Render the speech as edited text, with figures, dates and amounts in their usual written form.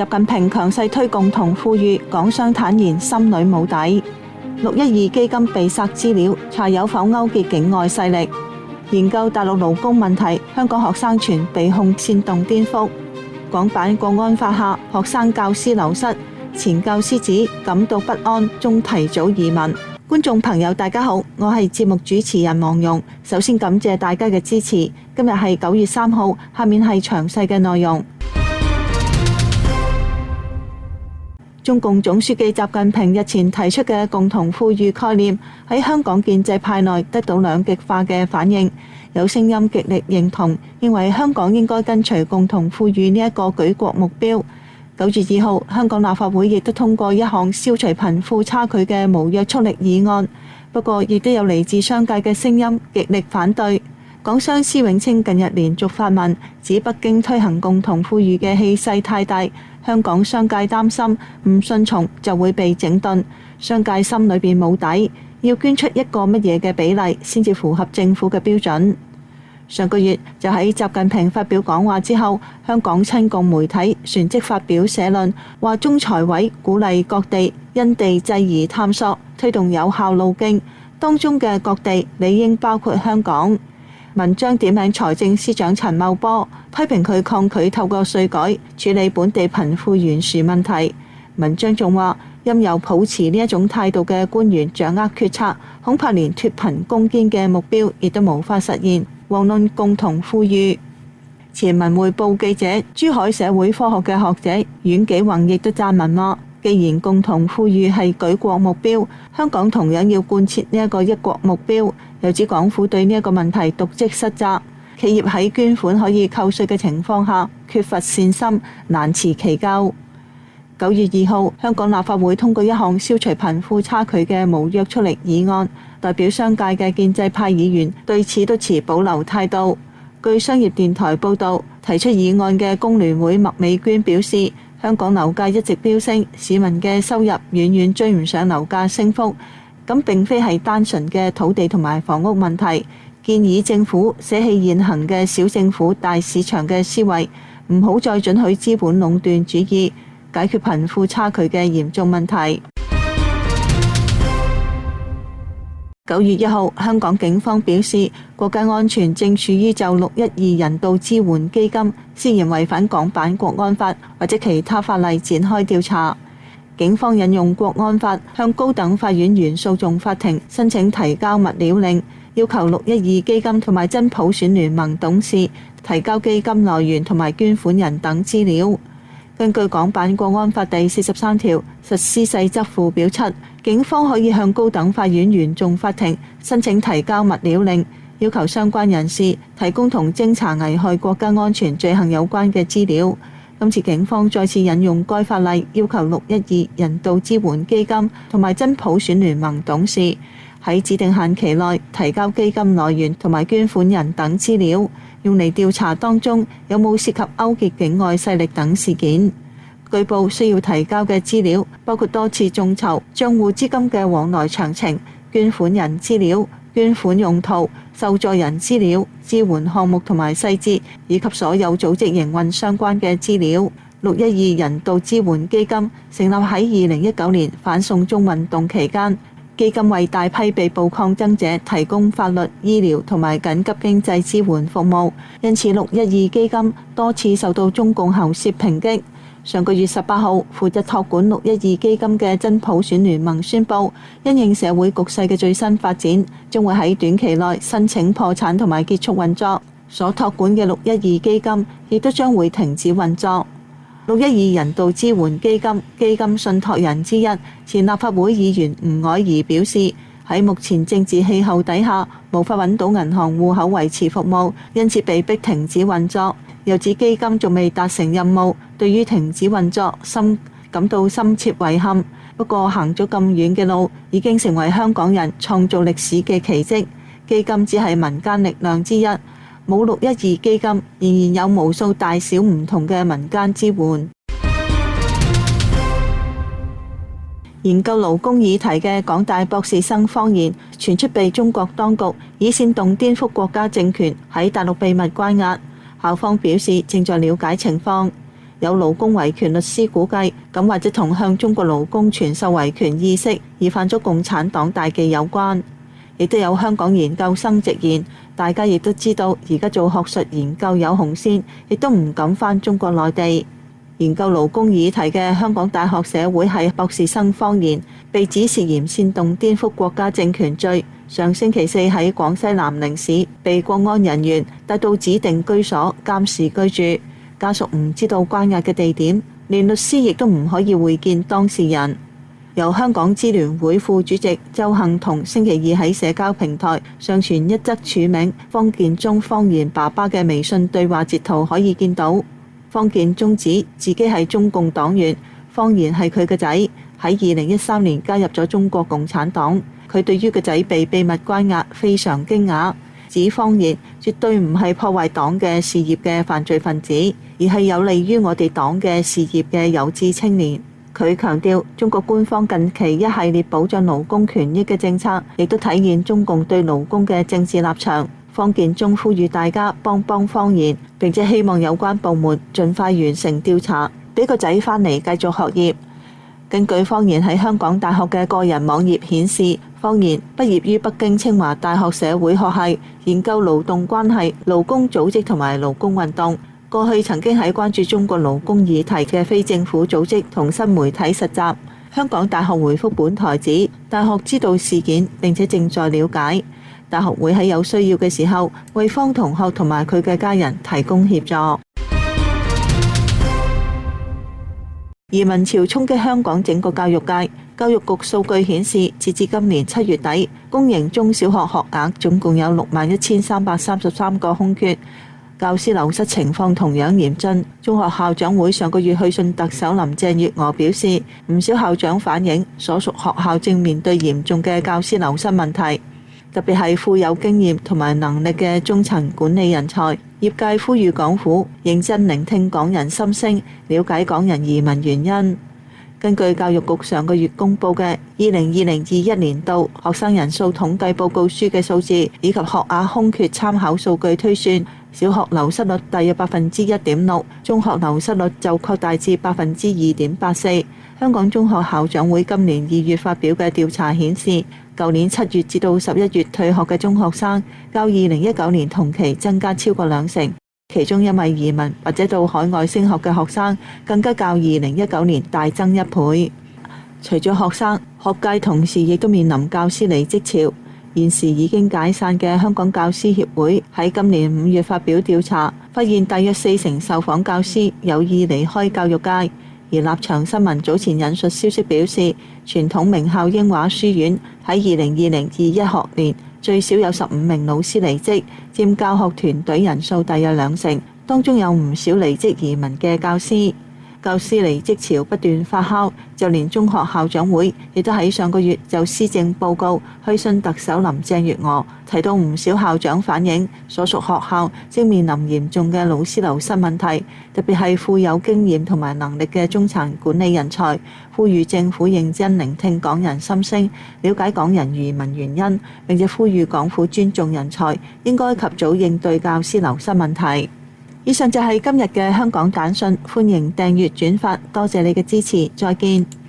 習近平強勢推共同富裕，港商坦言心裏冇底。612基金被殺資料，查有否勾結境外勢力。研究大陸勞工問題，香港學生傳被控煽動顛覆。港版國安法下，學生教師流失，前教師指感到不安，終提早移民。觀眾朋友大家好，我係節目主持人黃蓉。首先感謝大家嘅支持。今日係9月3號，下面係詳細嘅內容。中共總書記習近平日前提出嘅共同富裕概念喺香港建制派內得到兩極化嘅反應，有聲音極力認同，認為香港應該跟隨共同富裕呢一個舉國目標。9月2號，香港立法會亦都通過一項消除貧富差距嘅無約束力議案，不過亦都有嚟自商界嘅聲音極力反對。港商施永青近日連續發文，指北京推行共同富裕嘅氣勢太大，香港商界擔心唔順從就會被整頓，商界心裏邊冇底，要捐出一個乜嘢嘅比例先至符合政府嘅標準。上個月就喺習近平發表講話之後，香港親共媒體旋即發表社論，話中財委鼓勵各地因地制宜探索，推動有效路徑，當中嘅各地理應包括香港。文章點名財政司長陳茂波，批評佢抗拒透過稅改處理本地貧富懸殊問題。文章仲話，任由抱持呢一種態度嘅官員掌握決策，恐怕連脫貧攻堅嘅目標亦都無法實現，遑論共同富裕。前文匯報記者、珠海社會科學嘅學者阮紀宏亦都撰文話，既然共同富裕係舉國目標，香港同樣要貫徹呢一個一國目標。又指港府對呢一個問題瀆職失責，企業喺捐款可以扣稅嘅情況下缺乏善心，難辭其咎。9月2號，香港立法會通過一項消除貧富差距嘅無約束力議案，代表商界嘅建制派議員對此都持保留態度。據商業電台報導，提出議案嘅工聯會麥美娟表示，香港樓價一直飆升，市民嘅收入遠遠追唔上樓價升幅。咁並非係單純嘅土地同埋房屋問題，建議政府捨棄現行嘅小政府大市場嘅思維，唔好再准許資本壟斷主義，解決貧富差距嘅嚴重問題。9月1號，香港警方表示，國家安全正處於就612人道支援基金涉嫌違反港版國安法或者其他法例展開調查。警方引用國安法向高等法院原訴訟法庭申請提交物料令，要求612基金同埋真普選聯盟董事提交基金來源同埋捐款人等資料。根據港版國安法第43條實施細則附表7，警方可以向高等法院原訟法庭申請提交物料令，要求相關人士提供同偵查危害國家安全罪行有關嘅資料。今次警方再次引用該法例，要求612人道支援基金同埋真普選聯盟董事喺指定限期內提交基金來源同埋捐款人等資料，用嚟調查當中有冇涉及勾結境外勢力等事件。據報需要提交嘅資料包括多次眾籌、帳戶資金嘅往來詳情、捐款人資料、捐款用途、受助人資料、支援項目同埋細節，以及所有組織營運相關嘅資料。612人道支援基金成立喺2019年反送中運動期間，基金為大批被捕抗爭者提供法律、醫療同埋緊急經濟支援服務，因此612基金多次受到中共喉舌抨擊。上個月18號，負責託管612基金嘅真普選聯盟宣布，因應社會局勢嘅最新發展，將會喺短期內申請破產同埋結束運作。所託管嘅612基金亦都將會停止運作。612人道支援基金基金信託人之一前立法會議員吳靄儀表示，喺目前政治氣候底下，無法揾到銀行戶口維持服務，因此被迫停止運作。又指基金仲未達成任務，對於停止運作感到深切遺憾。不過行咗咁遠嘅路，已經成為香港人創造歷史嘅奇蹟。基金只係民間力量之一，冇612基金，仍然有無數大小唔同嘅民間支援。研究勞工議題嘅港大博士生謊言傳出被中國當局以煽動顛覆國家政權喺大陸秘密關押。校方表示正在了解情況。 有勞工維權律師估計，咁或者同向中國勞工傳授維權意識而犯咗共產黨大忌有關。亦都有香港研究生直言，大家亦都知道而家做學術研究有紅線，亦都唔敢返中國內地。研究勞工議題嘅香港大學社會系博士生方言被指涉嫌煽動顛覆國家政權罪，上星期四喺廣西南寧市被國安人員帶到指定居所監視居住，家屬唔知道關押嘅地點，連律師亦都唔可以會見當事人。由香港支聯會副主席鄒幸彤星期二喺社交平台上傳一則署名方建中方言爸爸嘅微信對話截圖，可以見到方建中指自己係中共黨員，方言係佢嘅仔，喺2013年加入咗中國共產黨。佢對於個仔被秘密關押非常驚訝，指方言絕對唔係破壞黨嘅事業嘅犯罪分子，而係有利於我哋黨嘅事業嘅有志青年。佢強調，中國官方近期一系列保障勞工權益嘅政策，亦都體現中共對勞工嘅政治立場。方建中呼籲大家幫方言，並且希望有關部門盡快完成調查，俾個仔返嚟繼續學業。根據方言喺香港大學嘅個人網頁顯示，方言畢業於北京清華大學社會學系，研究勞動關係、勞工組織同埋勞工運動。過去曾經喺關注中國勞工議題嘅非政府組織同新媒體實習。香港大學回覆本台指，大學知道事件並且正在了解，大學會喺有需要嘅時候為方同學同埋佢嘅家人提供協助。移民潮衝擊香港整個教育界，教育局數據顯示，截至今年7月底，公營中小學學額總共有61,333個空缺。教師流失情況同樣嚴峻。中學校長會上個月去信特首林鄭月娥，表示唔少校長反映所屬學校正面對嚴重嘅教師流失問題，特別係富有經驗同埋能力嘅中層管理人才。業界呼籲港府認真聆聽港人心聲，了解港人移民原因。根據教育局上個月公佈嘅2020-21年度學生人數統計報告書嘅數字，以及學額空缺參考數據推算，小學流失率大約1.6%，中學流失率就擴大至2.84%。香港中學校長會今年2月發表嘅調查顯示，舊年7月至到11月退學嘅中學生，較2019年同期增加超過20%。其中因為移民或者到海外升學嘅學生，更加較2019年大增1倍。除咗學生，學界同時亦都面臨教師離職潮。現時已經解散嘅香港教師協會喺今年5月發表調查，發現大約40%受訪教師有意離開教育界。而立場新聞早前引述消息表示，傳統名校英華書院喺2020-21學年最少有15名老師離職，佔教學團隊人數大約20%，當中有唔少離職移民嘅教師。教師離職潮不斷發酵，就連中學校長會亦都喺上個月就施政報告去信特首林鄭月娥，提到唔少校長反映所屬學校正面臨嚴重嘅老師流失問題，特別係富有經驗同埋能力嘅中層管理人才，呼籲政府認真聆聽港人心聲，了解港人移民原因，並且呼籲港府尊重人才，應該及早應對教師流失問題。以上就係今日嘅香港簡訊，歡迎訂閱轉發，多謝你嘅支持，再見。